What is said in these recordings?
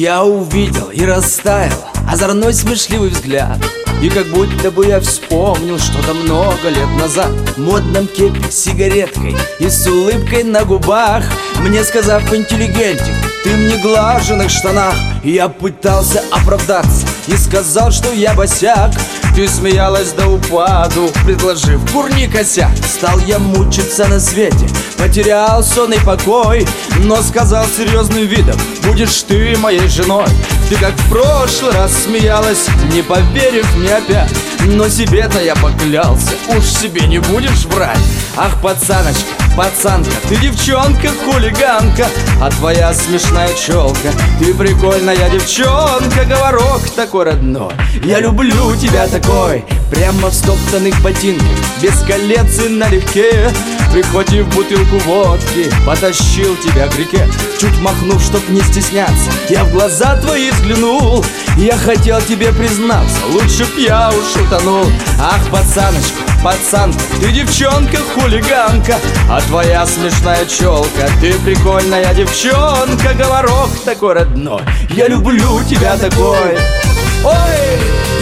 Я увидел и растаял озорной смешливый взгляд, и как будто бы я вспомнил что-то много лет назад. В модном кепе с сигареткой и с улыбкой на губах, мне сказав: интеллигентик, ты в неглаженных штанах. Я пытался оправдаться и сказал, что я босяк. Ты смеялась до упаду, предложив: курни, косяк. Стал я мучиться на свете, потерял сон и покой, но сказал серьезным видом: будешь ты моей женой. Ты как в прошлый раз смеялась, не поверив мне опять, но себе-то я поклялся, уж себе не будешь врать. Ах, пацаночка, пацанка, ты девчонка, хулиганка, а твоя смешная челка, ты прикольная девчонка, говорок такой родной. Я люблю тебя такой, прямо в стоптанных ботинках, без колец и налегке. Прихватив бутылку водки, потащил тебя к реке. Чуть махнув, чтоб не стесняться, я в глаза твои взглянул. Я хотел тебе признаться, лучше б я уж утонул. Ах, пацаночка, пацанка, ты девчонка, хулиганка, а твоя смешная челка, ты прикольная девчонка, говорок такой родной. Я люблю тебя такой. Ой!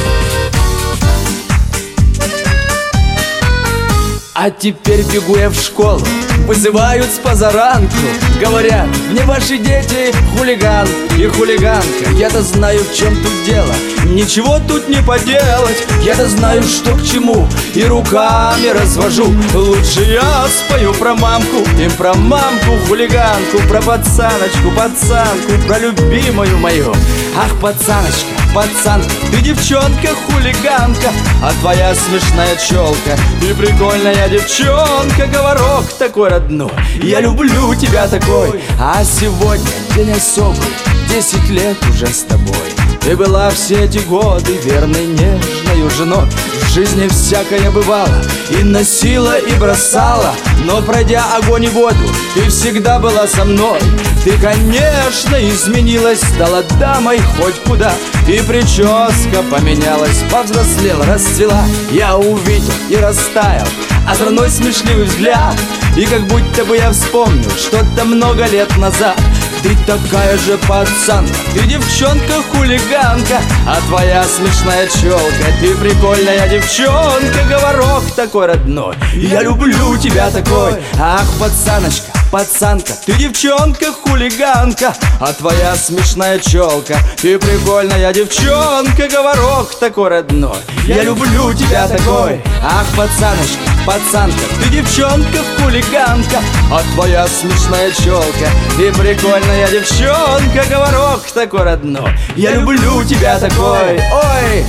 А теперь бегу я в школу, вызывают с позаранку. Говорят: мне ваши дети хулиган и хулиганка. Я-то знаю, в чем тут дело, ничего тут не поделать. Я-то знаю, что к чему, и руками развожу. Лучше я спою про мамку и про мамку хулиганку, про пацаночку, пацанку, про любимую мою. Ах, пацаночка, пацанка, ты девчонка, хулиганка, а твоя смешная челка, ты прикольная девчонка, говорок такой родной. Я люблю тебя такой. А сегодня день особый, 10 лет уже с тобой. Ты была все эти годы верной, нежною женой. В жизни всякое бывало, и носила, и бросала, но пройдя огонь и воду, ты всегда была со мной. Ты, конечно, изменилась, стала дамой хоть куда, и прическа поменялась, повзрослела, расцвела. Я увидел и растаял озорной смешливый взгляд, и как будто бы я вспомнил что-то много лет назад. Ты такая же пацанка, ты девчонка-хулиганка, а твоя смешная челка, ты прикольная девчонка, говорок такой родной. Я люблю тебя такой. Ах, пацаночка, пацанка, ты девчонка-хулиганка, а твоя смешная челка, ты прикольная девчонка, говорок такой родной. Я люблю тебя такой. Ах, пацаночка, пацанка, ты девчонка-хулиганка, а твоя смешная челка, ты прикольная девчонка, говорок такой родной. Я люблю тебя такой. Ой!